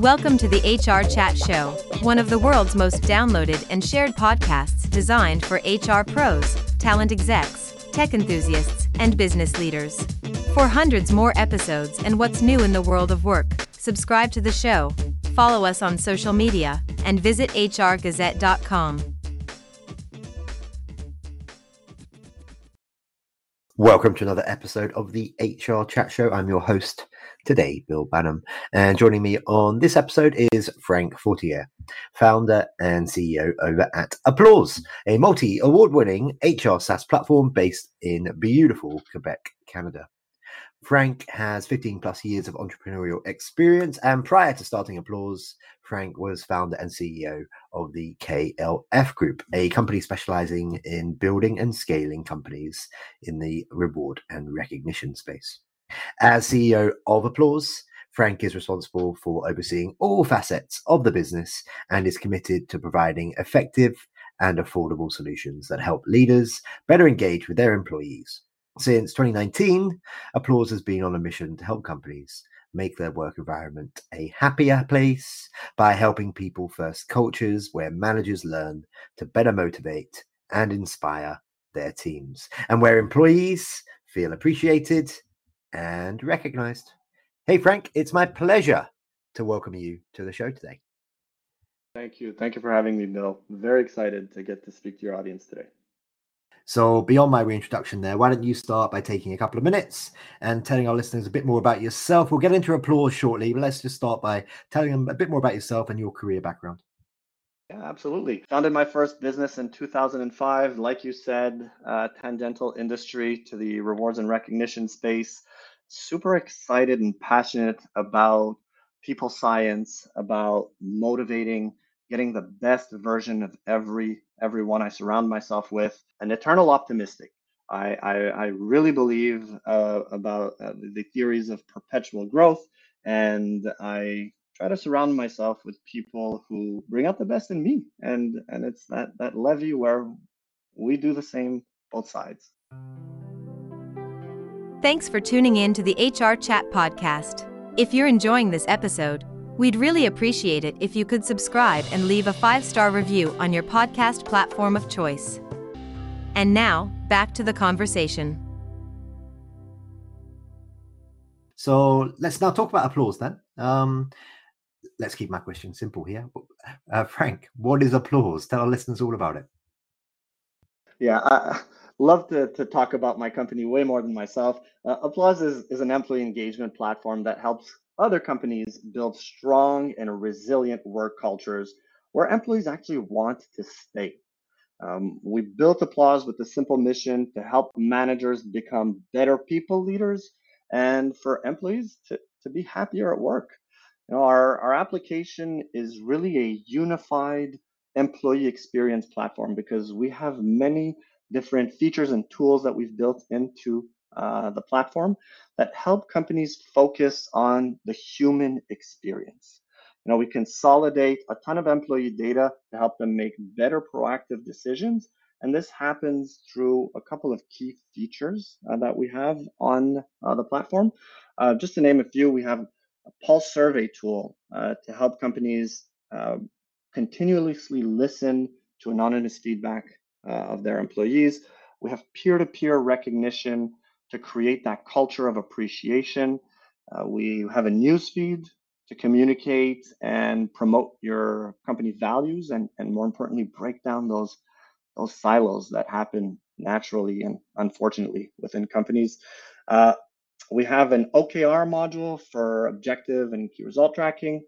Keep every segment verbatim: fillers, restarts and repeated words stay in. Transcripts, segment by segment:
Welcome to the H R Chat Show, one of the world's most downloaded and shared podcasts designed for H R pros, talent execs, tech enthusiasts, and business leaders. For hundreds more episodes and what's new in the world of work, subscribe to the show, follow us on social media, and visit h r gazette dot com. Welcome to another episode of the H R Chat Show. I'm your host today, Bill Banham, and joining me on this episode is Frank Fortier, founder and C E O over at Applause, a multi-award-winning H R SaaS platform based in beautiful Quebec, Canada. Frank has fifteen plus years of entrepreneurial experience, and prior to starting Applause, Frank was founder and C E O of the K L F Group, a company specializing in building and scaling companies in the reward and recognition space. As C E O of Applause, Frank is responsible for overseeing all facets of the business and is committed to providing effective and affordable solutions that help leaders better engage with their employees. Since twenty nineteen, Applause has been on a mission to help companies make their work environment a happier place by helping people-first cultures where managers learn to better motivate and inspire their teams, and where employees feel appreciated and recognized. Hey, Frank, it's my pleasure to welcome you to the show today. Thank you. Thank you for having me, Bill. Very excited to get to speak to your audience today. So beyond my reintroduction there, why don't you start by taking a couple of minutes and telling our listeners a bit more about yourself? We'll get into Applause shortly, but let's just start by telling them a bit more about yourself and your career background. Yeah, absolutely. Founded my first business in two thousand five, like you said, uh, tangential industry to the rewards and recognition space. Super excited and passionate about people science, about motivating, getting the best version of every everyone I surround myself with. An eternal optimistic. I I, I really believe uh, about uh, the theories of perpetual growth, and I try to surround myself with people who bring out the best in me. And and it's that that levy where we do the same, both sides. Thanks for tuning in to the H R Chat Podcast. If you're enjoying this episode, we'd really appreciate it if you could subscribe and leave a five-star review on your podcast platform of choice. And now, back to the conversation. So let's now talk about Applause then. Um, let's keep my question simple here. Uh, Frank, what is Applause? Tell our listeners all about it. Yeah, I love to, to talk about my company way more than myself. Uh, Applause is, is an employee engagement platform that helps other companies build strong and resilient work cultures where employees actually want to stay. Um, we built Applause with the simple mission to help managers become better people leaders and for employees to, to be happier at work. You know, our, our application is really a unified employee experience platform because we have many different features and tools that we've built into uh, the platform that help companies focus on the human experience. You know, we consolidate a ton of employee data to help them make better proactive decisions. And this happens through a couple of key features uh, that we have on uh, the platform. Uh, just to name a few, we have a pulse survey tool uh, to help companies uh, continuously listen to anonymous feedback uh, of their employees. We have peer-to-peer recognition to create that culture of appreciation. Uh, we have a news feed to communicate and promote your company values and, and more importantly, break down those, those silos that happen naturally and unfortunately within companies. Uh, we have an O K R module for objective and key result tracking.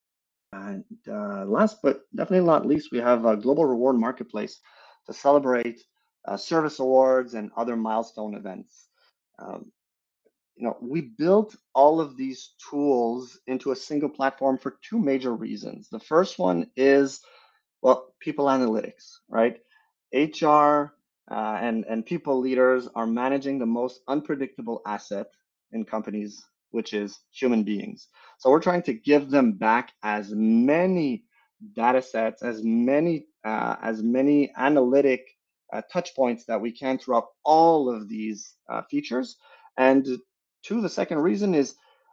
And uh, last but definitely not least, we have a global reward marketplace to celebrate uh, service awards and other milestone events. Um, you know, we built all of these tools into a single platform for two major reasons. The first one is, well, people analytics, right? H R uh, and, and people leaders are managing the most unpredictable asset in companies, which is human beings. So we're trying to give them back as many data sets, as many, uh, as many analytic uh, touch points that we can throughout all of these uh, features. And two, the second reason is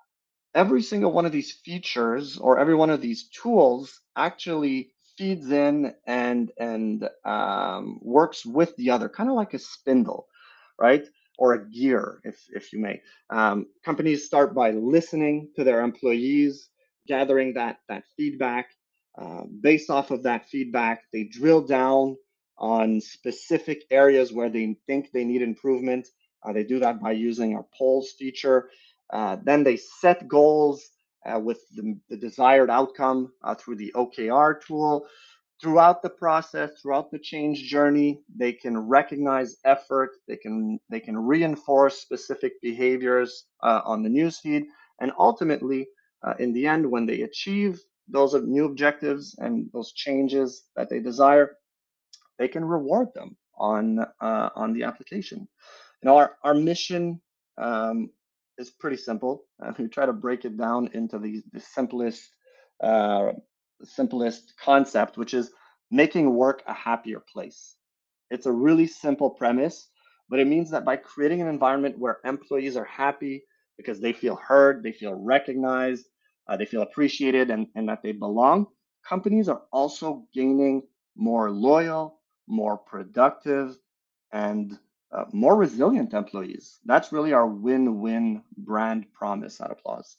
every single one of these features or every one of these tools actually feeds in and and um, works with the other, kind of like a spindle, right? Or a gear, if if you may. Um, companies start by listening to their employees, gathering that that feedback. Uh, based off of that feedback, they drill down on specific areas where they think they need improvement. Uh, they do that by using our polls feature. Uh, then they set goals uh, with the, the desired outcome uh, through the O K R tool. Throughout the process, throughout the change journey, they can recognize effort. They can they can reinforce specific behaviors uh, on the newsfeed, and ultimately, uh, in the end, when they achieve those new objectives and those changes that they desire, they can reward them on uh, on the application. You know, our our mission um, is pretty simple. Uh, we try to break it down into the the simplest uh, simplest concept, which is making work a happier place. It's a really simple premise, but it means that by creating an environment where employees are happy because they feel heard, they feel recognized, uh, they feel appreciated, and, and that they belong, companies are also gaining more loyal, more productive, and uh, more resilient employees. That's really our win-win brand promise at Applause.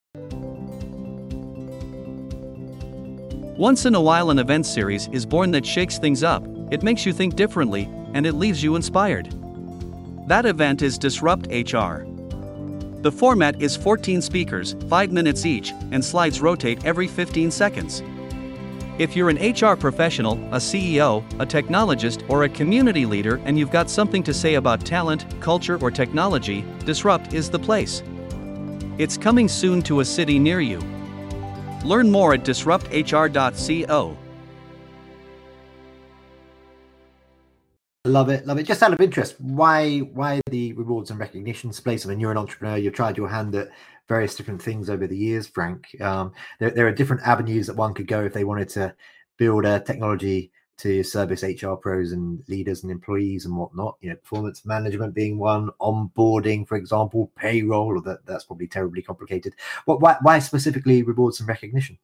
Once in a while, an event series is born that shakes things up, it makes you think differently, and it leaves you inspired. That event is Disrupt H R. The format is fourteen speakers, five minutes each, and slides rotate every fifteen seconds. If you're an H R professional, a C E O, a technologist, or a community leader and you've got something to say about talent, culture, or technology, Disrupt is the place. It's coming soon to a city near you. Learn more at disrupt H R dot co. Love it, love it. Just out of interest, why why the rewards and recognition space? I mean, you're an entrepreneur. You've tried your hand at various different things over the years, Frank. Um, there, there are different avenues that one could go if they wanted to build a technology to service H R pros and leaders and employees and whatnot. You know, performance management being one, onboarding, for example, payroll. Or that that's probably terribly complicated. What why why specifically rewards and recognition?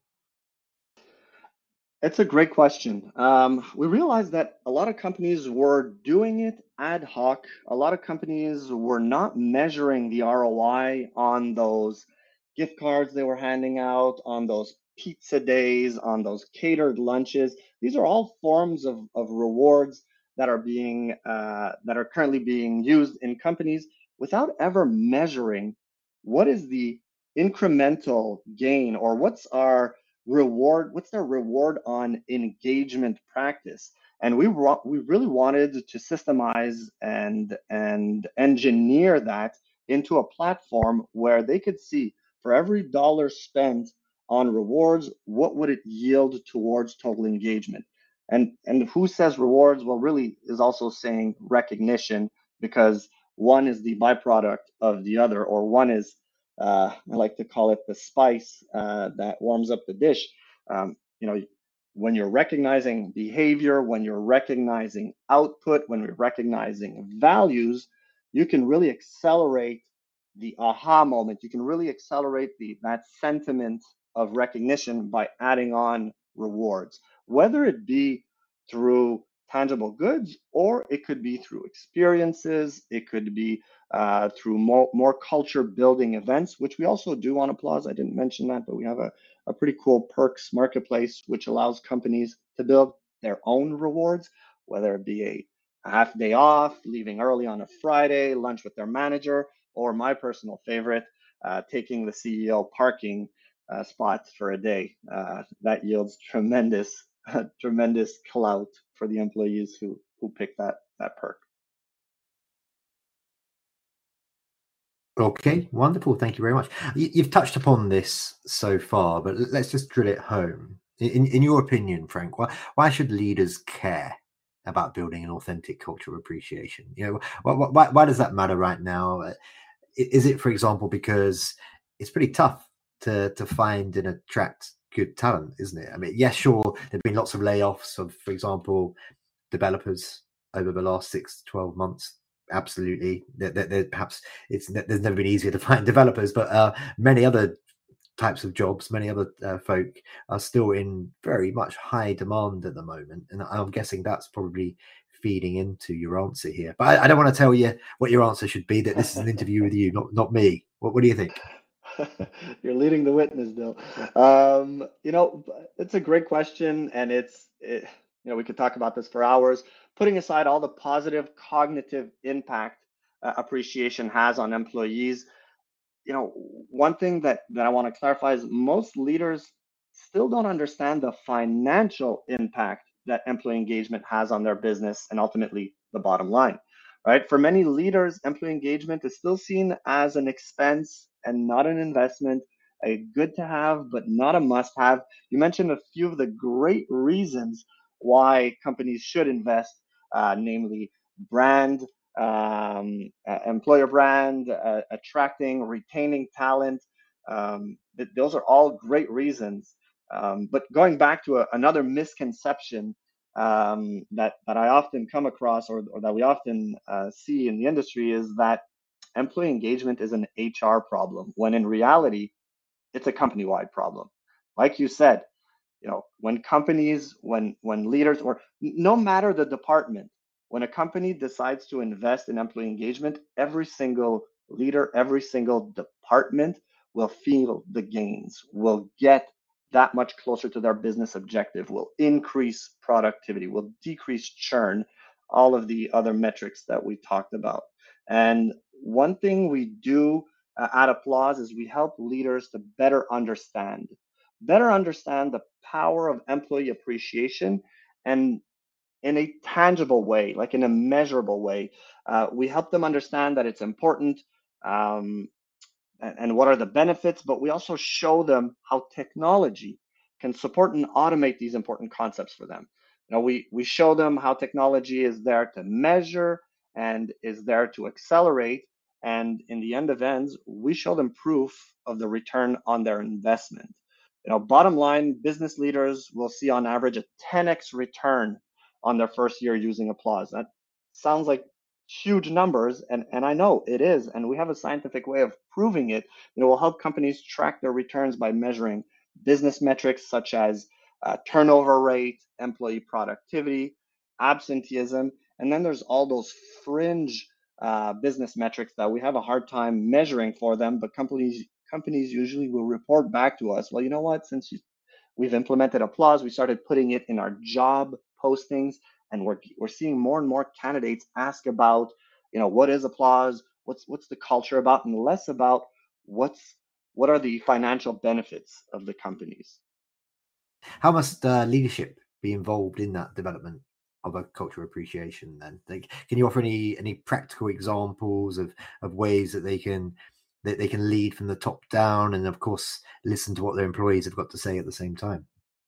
It's a great question. Um, we realized that a lot of companies were doing it ad hoc. A lot of companies were not measuring the R O I on those gift cards they were handing out, on those pizza days, on those catered lunches. These are all forms of, of rewards that are being uh, that are currently being used in companies without ever measuring what is the incremental gain or what's our reward, what's their reward on engagement practice. And we we really wanted to systemize and and engineer that into a platform where they could see for every dollar spent on rewards, what would it yield towards total engagement. And and who says rewards? Well, really is also saying recognition, because one is the byproduct of the other, or one is uh, I like to call it the spice uh, that warms up the dish. Um, you know, when you're recognizing behavior, when you're recognizing output, when you're recognizing values, you can really accelerate the aha moment. You can really accelerate the that sentiment of recognition by adding on rewards, whether it be through tangible goods, or it could be through experiences, it could be uh, through more, more culture building events, which we also do on Applause. I didn't mention that, but we have a, a pretty cool perks marketplace, which allows companies to build their own rewards, whether it be a, a half day off, leaving early on a Friday, lunch with their manager, or my personal favorite, uh, taking the C E O parking uh, spots for a day. Uh, that yields tremendous, uh, tremendous clout for the employees who who pick that that perk. Okay, wonderful. Thank you very much. You've touched upon this so far, but let's just drill it home. In, in your opinion, Frank, why, why should leaders care about building an authentic culture of appreciation? You know, why, why, why does that matter right now? Is it, for example, because it's pretty tough to to find and attract good talent, isn't it? I mean, yes, sure, there've been lots of layoffs of, for example, developers over the last six to twelve months. Absolutely, there, there, there, perhaps it's there's never been easier to find developers, but uh, many other types of jobs, many other uh, folk are still in very much high demand at the moment. And I'm guessing that's probably feeding into your answer here. But I, I don't want to tell you what your answer should be, that this is an interview with you, not not me. What, what do you think? You're leading the witness, Bill. Um, you know, it's a great question, and it's, it, you know, we could talk about this for hours. Putting aside all the positive cognitive impact uh, appreciation has on employees, you know, one thing that that I want to clarify is most leaders still don't understand the financial impact that employee engagement has on their business and ultimately the bottom line, right? For many leaders, employee engagement is still seen as an expense and not an investment, a good to have, but not a must have. You mentioned a few of the great reasons why companies should invest, uh, namely brand, um, uh, employer brand, uh, attracting, retaining talent. Um, th- those are all great reasons. Um, but going back to a, another misconception um, that that I often come across, or, or that we often uh, see in the industry, is that employee engagement is an H R problem, when in reality, it's a company-wide problem. Like you said, you know, when companies, when when leaders, or no matter the department, when a company decides to invest in employee engagement, every single leader, every single department will feel the gains, will get that much closer to their business objective, will increase productivity, will decrease churn, all of the other metrics that we talked about. And one thing we do uh, at Applause is we help leaders to better understand better understand the power of employee appreciation, and in a tangible way, like in a measurable way. Uh, we help them understand that it's important, um, and, and what are the benefits, but we also show them how technology can support and automate these important concepts for them. You know, we, we show them how technology is there to measure and is there to accelerate. And in the end of ends, we show them proof of the return on their investment. You know, bottom line, business leaders will see on average a ten x return on their first year using Applause. That sounds like huge numbers, and, and I know it is, and we have a scientific way of proving it. You know, we'll help companies track their returns by measuring business metrics such as uh, turnover rate, employee productivity, absenteeism, and then there's all those fringe uh, business metrics that we have a hard time measuring for them, but companies companies usually will report back to us, well, you know what, since you, we've implemented Applause, we started putting it in our job postings, and we're we're seeing more and more candidates ask about, you know, what is Applause, what's what's the culture about, and less about what's what are the financial benefits of the companies. How must uh, leadership be involved in that development of a culture of appreciation then? Like, can you offer any any practical examples of of ways that they can that they can lead from the top down, and of course listen to what their employees have got to say at the same time?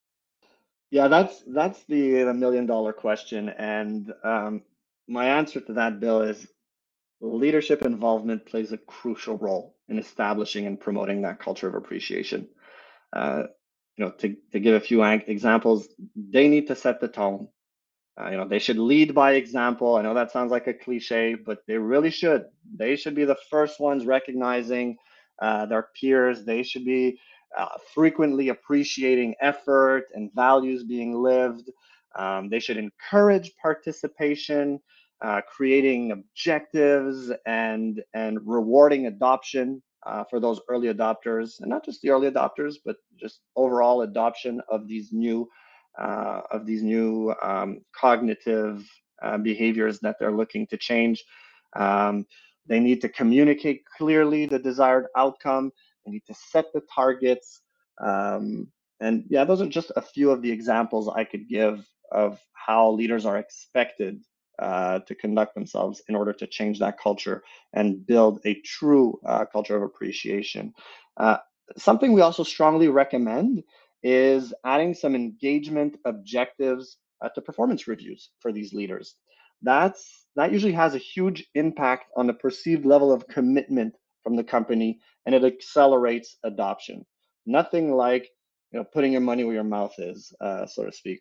Yeah, that's that's the, the million dollar question, and um, my answer to that, Bill, is leadership involvement plays a crucial role in establishing and promoting that culture of appreciation. Uh, you know, to, to give a few examples, they need to set the tone. Uh, you know, they should lead by example. I know that sounds like a cliche, but they really should. They should be the first ones recognizing uh, their peers. They should be uh, frequently appreciating effort and values being lived. Um, they should encourage participation, uh, creating objectives and and rewarding adoption uh, for those early adopters, and not just the early adopters, but just overall adoption of these new uh, of these new um, cognitive uh, behaviors that they're looking to change. Um, they need to communicate clearly the desired outcome. They need to set the targets. Um, and yeah, those are just a few of the examples I could give of how leaders are expected uh, to conduct themselves in order to change that culture and build a true uh, culture of appreciation. Uh, something we also strongly recommend is adding some engagement objectives uh, to performance reviews for these leaders. That's that usually has a huge impact on the perceived level of commitment from the company, and it accelerates adoption. Nothing like, you know, putting your money where your mouth is, uh, so to speak.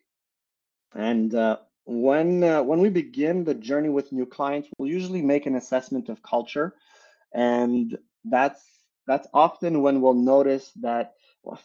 And uh, when uh, when we begin the journey with new clients, we'll usually make an assessment of culture, and that's that's often when we'll notice that, well,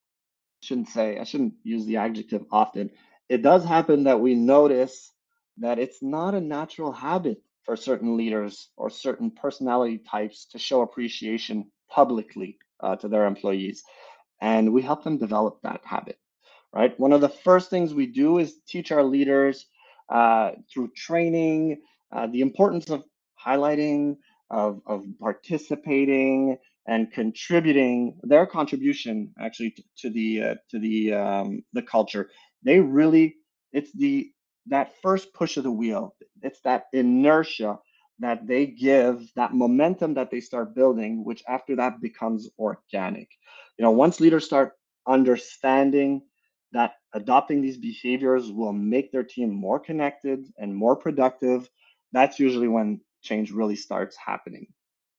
I shouldn't say, I shouldn't use the adjective often. It does happen that we notice that it's not a natural habit for certain leaders or certain personality types to show appreciation publicly uh, to their employees. And we help them develop that habit, right? One of the first things we do is teach our leaders uh, through training uh, the importance of highlighting, of, of participating, and contributing their contribution actually to, to the uh, to the um, the culture. They really, it's the that first push of the wheel. It's that inertia that they give, that momentum that they start building, which after that becomes organic. You know, once leaders start understanding that adopting these behaviors will make their team more connected and more productive, that's usually when change really starts happening.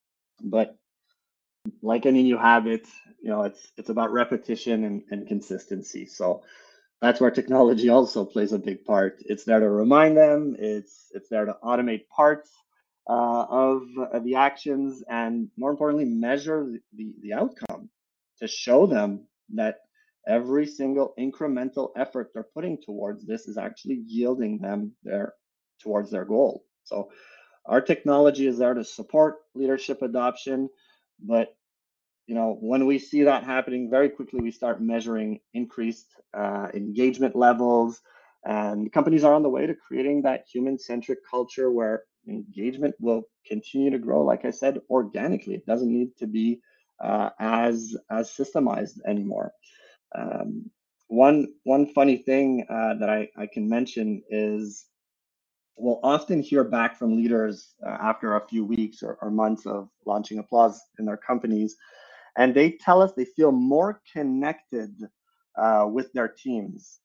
But like any new habit, you know, it's it's about repetition and, and consistency. So that's where technology also plays a big part. It's there to remind them. It's it's there to automate parts uh, of uh, the actions, and more importantly, measure the, the, the outcome to show them that every single incremental effort they're putting towards this is actually yielding them their towards their goal. So our technology is there to support leadership adoption, but you know, when we see that happening, very quickly we start measuring increased uh, engagement levels, and companies are on the way to creating that human-centric culture where engagement will continue to grow. Like I said, organically, it doesn't need to be uh, as as systemized anymore. Um, one one funny thing uh, that I, I can mention is we'll often hear back from leaders uh, after a few weeks or, or months of launching Applause in their companies, and they tell us they feel more connected uh, with their teams.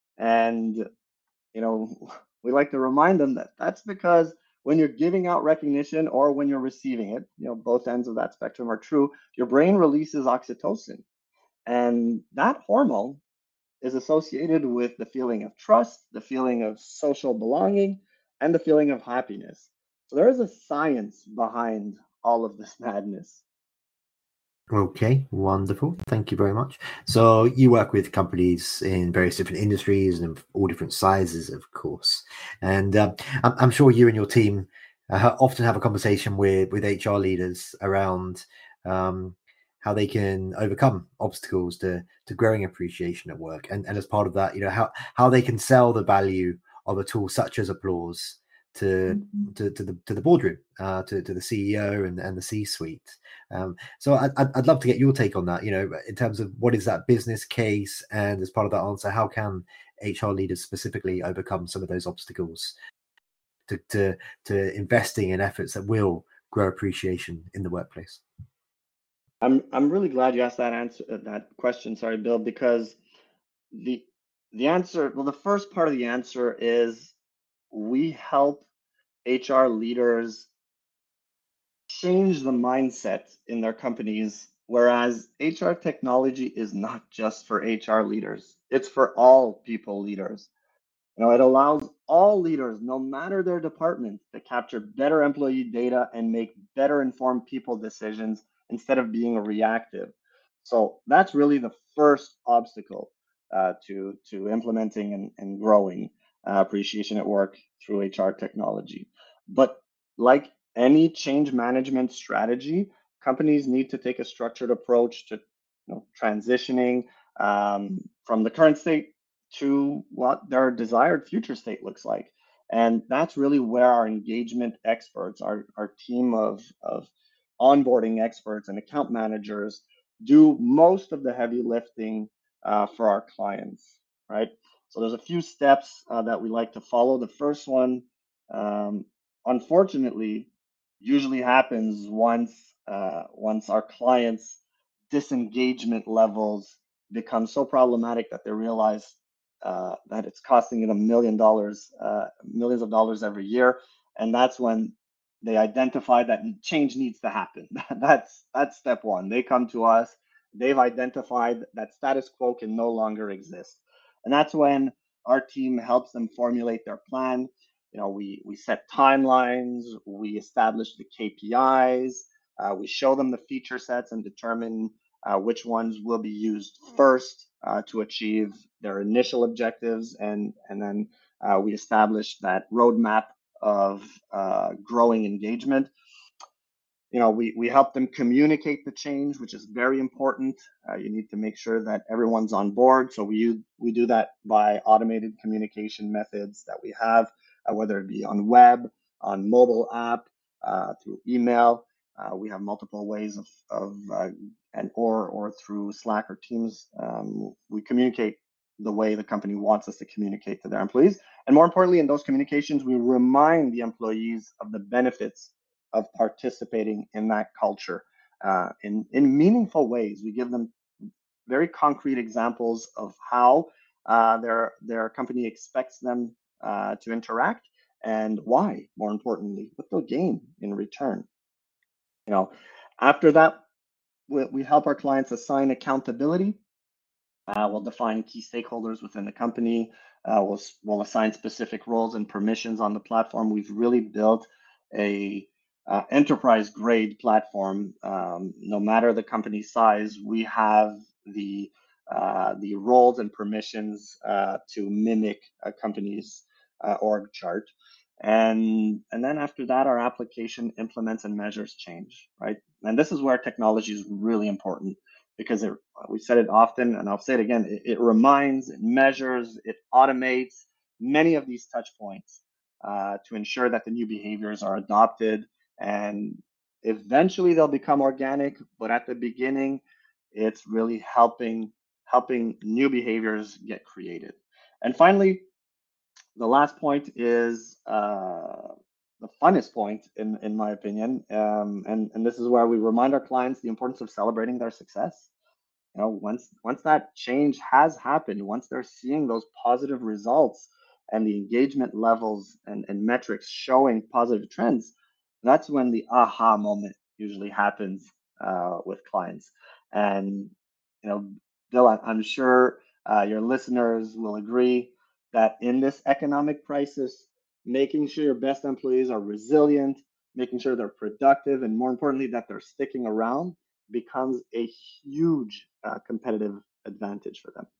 And you know, we like to remind them that that's because when you're giving out recognition or when you're receiving it, you know, both ends of that spectrum are true. Your brain releases oxytocin, and that hormone is associated with the feeling of trust, the feeling of social belonging, and the feeling of happiness. So there is a science behind all of this madness. Okay, wonderful. Thank you very much. So you work with companies in various different industries and all different sizes, of course. And uh, I'm, I'm sure you and your team uh, often have a conversation with, with H R leaders around um, how they can overcome obstacles to, to growing appreciation at work. And, and as part of that, you know, how, how they can sell the value of a tool such as Applause to mm-hmm. to, to the to the boardroom, uh, to to the C E O and, and the C-suite. Um, so I'd I'd love to get your take on that. You know, in terms of what is that business case, and as part of that answer, how can H R leaders specifically overcome some of those obstacles to to to investing in efforts that will grow appreciation in the workplace? I'm I'm really glad you asked that answer that question. Sorry, Bill, because the the answer well the first part of the answer is we help H R leaders change the mindset in their companies, whereas H R technology is not just for H R leaders, it's for all people leaders. You know, it allows all leaders, no matter their department, to capture better employee data and make better informed people decisions instead of being reactive. So that's really the first obstacle uh, to, to implementing and, and growing uh, appreciation at work through H R technology. But like any change management strategy, companies need to take a structured approach to you know, transitioning um, from the current state to what their desired future state looks like. And that's really where our engagement experts, our, our team of, of onboarding experts and account managers do most of the heavy lifting uh, for our clients, right? So there's a few steps uh, that we like to follow. The first one, um, unfortunately, usually happens once uh, once our clients' disengagement levels become so problematic that they realize uh, that it's costing them a million dollars, uh, millions of dollars every year, and that's when they identify that change needs to happen. that's that's step one. They come to us. They've identified that status quo can no longer exist, and that's when our team helps them formulate their plan. You know, we we set timelines, we establish the K P Is, Uh, we show them the feature sets and determine uh, which ones will be used first uh, to achieve their initial objectives, and and then uh, we establish that roadmap of uh, growing engagement. You know, we, we help them communicate the change, which is very important. Uh, you need to make sure that everyone's on board. So we, we do that by automated communication methods that we have, uh, whether it be on web, on mobile app, uh, through email. Uh, we have multiple ways of, of uh, and or or through Slack or Teams. Um, we communicate the way the company wants us to communicate to their employees. And more importantly, in those communications, we remind the employees of the benefits of participating in that culture uh, in, in meaningful ways. We give them very concrete examples of how uh, their, their company expects them uh, to interact and why, more importantly, what they'll gain in return. You know, after that, we, we help our clients assign accountability. Uh, we'll define key stakeholders within the company. Uh, we'll, we'll assign specific roles and permissions on the platform. We've really built a uh, enterprise-grade platform. Um, no matter the company size, we have the uh, the roles and permissions uh, to mimic a company's uh, org chart. And and then after that, our application implements and measures change, right? And this is where technology is really important, because it, we said it often, and I'll say it again, it, it reminds, it measures, it automates many of these touch points uh, to ensure that the new behaviors are adopted, and eventually they'll become organic, but at the beginning, it's really helping, helping new behaviors get created. And finally, the last point is uh, the funnest point, in, in my opinion, um, and, and this is where we remind our clients the importance of celebrating their success. You know, once once that change has happened, once they're seeing those positive results and the engagement levels and, and metrics showing positive trends, that's when the aha moment usually happens uh, with clients. And, you know, Bill, I'm sure uh, your listeners will agree that in this economic crisis, making sure your best employees are resilient, making sure they're productive, and more importantly, that they're sticking around becomes a huge uh, competitive advantage for them.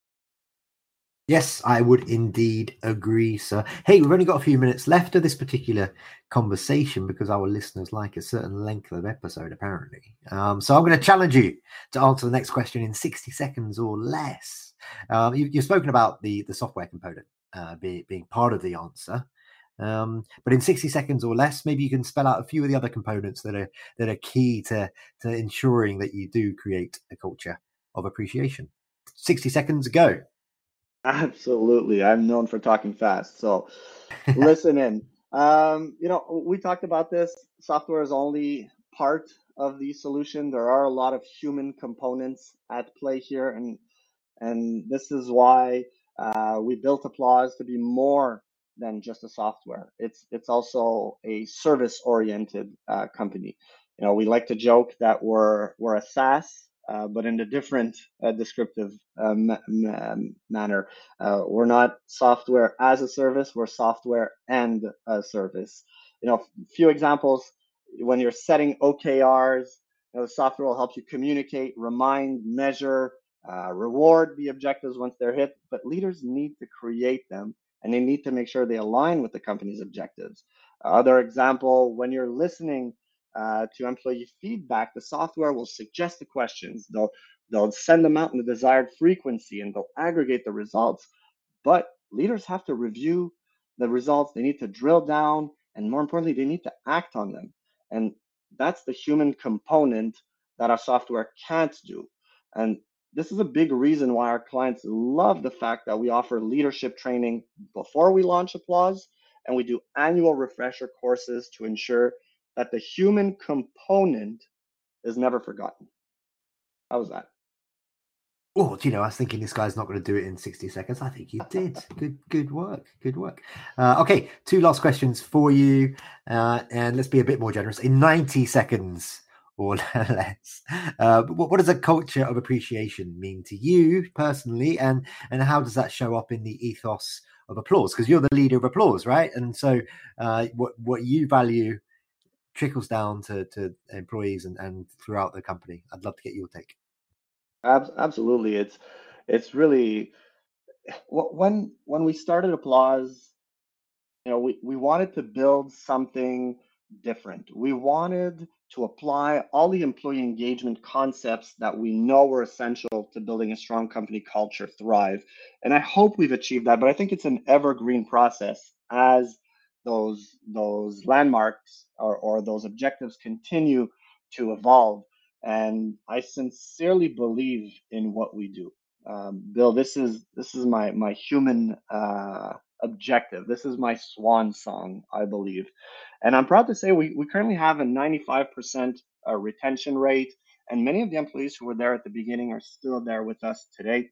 Yes, I would indeed agree, sir. Hey, we've only got a few minutes left of this particular conversation because our listeners like a certain length of episode, apparently. Um, so I'm going to challenge you to answer the next question in sixty seconds or less. Um, you, you've spoken about the, the software component uh, be, being part of the answer. Um, but in sixty seconds or less, maybe you can spell out a few of the other components that are that are key to, to ensuring that you do create a culture of appreciation. sixty seconds, go. Absolutely. I'm known for talking fast. So listen in. Um, you know, we talked about this. Software is only part of the solution. There are a lot of human components at play here. And, and this is why uh, we built Applause to be more than just a software. It's, it's also a service-oriented uh, company. You know, we like to joke that we're, we're a SaaS, Uh, but in a different uh, descriptive uh, ma ma manner. Uh, we're not software as a service, we're software and a service. You know, a few examples: when you're setting O K Rs, you know, the software will help you communicate, remind, measure, uh, reward the objectives once they're hit, but leaders need to create them, and they need to make sure they align with the company's objectives. Uh, other example, when you're listening Uh, to employee feedback, the software will suggest the questions. They'll they'll send them out in the desired frequency, and they'll aggregate the results. But leaders have to review the results. They need to drill down, and more importantly, they need to act on them. And that's the human component that our software can't do. And this is a big reason why our clients love the fact that we offer leadership training before we launch Applause, and we do annual refresher courses to ensure that the human component is never forgotten. How was that? Oh, you know, I was thinking this guy's not going to do it in sixty seconds. I think you did. Good, good work. Good work. Uh, okay, two last questions for you. Uh, and let's be a bit more generous. In ninety seconds or less, uh, what, what does a culture of appreciation mean to you personally? And, and how does that show up in the ethos of Applause? Because you're the leader of Applause, right? And so uh, what, what you value trickles down to, to employees and, and throughout the company. I'd love to get your take. Absolutely. It's it's really when when we started Applause, you know, we, we wanted to build something different. We wanted to apply all the employee engagement concepts that we know were essential to building a strong company culture thrive. And I hope we've achieved that, but I think it's an evergreen process as those those landmarks or, or those objectives continue to evolve. And I sincerely believe in what we do. Um, Bill, this is this is my my human uh, objective. This is my swan song, I believe. And I'm proud to say we, we currently have a ninety-five percent uh, retention rate, and many of the employees who were there at the beginning are still there with us today.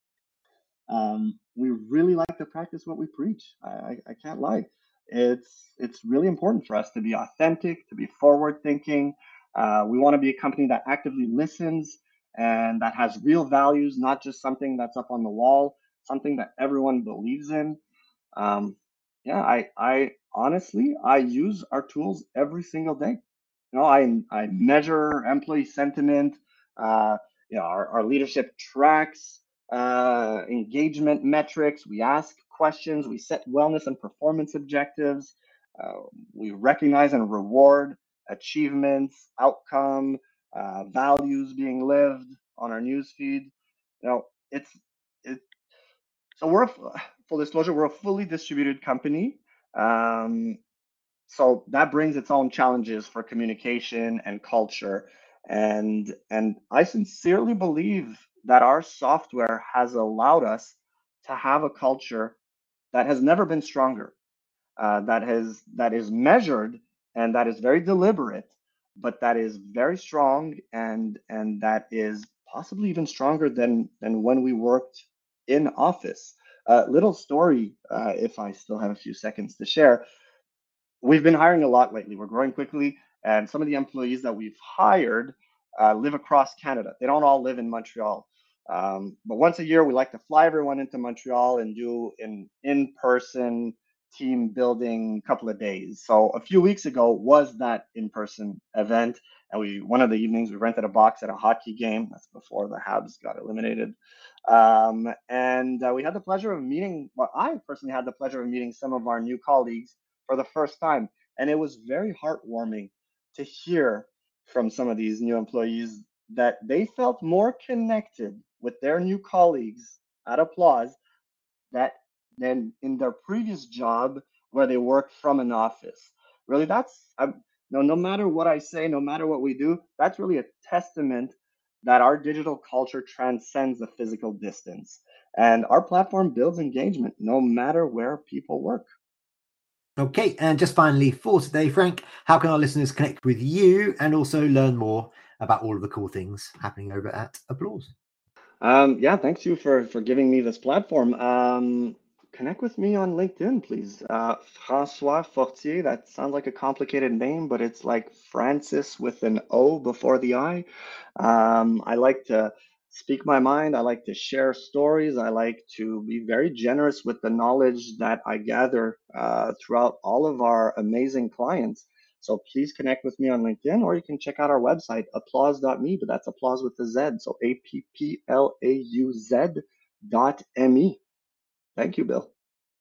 Um, we really like to practice what we preach. I, I, I can't lie. It's it's really important for us to be authentic, to be forward thinking. Uh, we want to be a company that actively listens and that has real values, not just something that's up on the wall, something that everyone believes in. Um, yeah, I, I honestly, I use our tools every single day. You know, I, I measure employee sentiment. Uh, you know, our, our leadership tracks uh, engagement metrics. We ask questions. We set wellness and performance objectives. Uh, we recognize and reward achievements, outcome, uh, values being lived on our newsfeed. You know, it's it. So we're a, full disclosure, we're a fully distributed company. Um, so that brings its own challenges for communication and culture. And and I sincerely believe that our software has allowed us to have a culture that has never been stronger, uh, that has that is measured and that is very deliberate, but that is very strong and and that is possibly even stronger than than when we worked in office. Uh, little story, uh, if I still have a few seconds to share. We've been hiring a lot lately. We're growing quickly, and some of the employees that we've hired uh, live across Canada. They don't all live in Montreal. Um, but once a year, we like to fly everyone into Montreal and do an in-person team building couple of days. So a few weeks ago was that in-person event. And we one of the evenings, we rented a box at a hockey game. That's before the Habs got eliminated. Um, and uh, we had the pleasure of meeting, well, I personally had the pleasure of meeting some of our new colleagues for the first time. And it was very heartwarming to hear from some of these new employees that they felt more connected with their new colleagues at Applause that than in their previous job where they worked from an office. Really, that's I'm, no, no matter what I say, no matter what we do, that's really a testament that our digital culture transcends the physical distance. And our platform builds engagement no matter where people work. Okay, and just finally for today, Frank, how can our listeners connect with you and also learn more about all of the cool things happening over at Applause? Um, yeah, thanks you for for giving me this platform. Um, connect with me on LinkedIn, please. Uh, François Fortier. That sounds like a complicated name, but it's like Francis with an O before the I. Um, I like to speak my mind. I like to share stories. I like to be very generous with the knowledge that I gather uh, throughout all of our amazing clients. So please connect with me on LinkedIn, or you can check out our website, applause dot me, but that's applause with a Z. So A P P L A U Z dot M E. Thank you, Bill.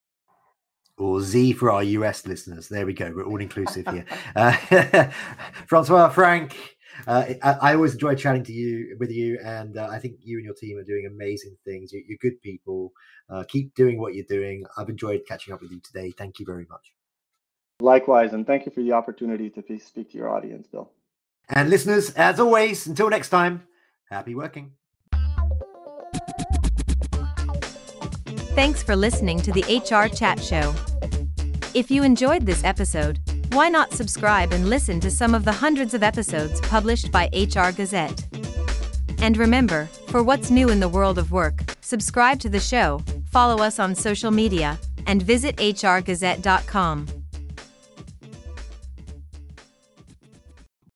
Or Z for our U S listeners. There we go. We're all inclusive here. Uh, Francois, Frank, uh, I, I always enjoy chatting to you with you, and uh, I think you and your team are doing amazing things. You're, you're good people. Uh, keep doing what you're doing. I've enjoyed catching up with you today. Thank you very much. Likewise, and thank you for the opportunity to speak to your audience, Bill. And listeners, as always, until next time, happy working. Thanks for listening to the H R Chat Show. If you enjoyed this episode, why not subscribe and listen to some of the hundreds of episodes published by H R Gazette? And remember, for what's new in the world of work, subscribe to the show, follow us on social media, and visit H R Gazette dot com.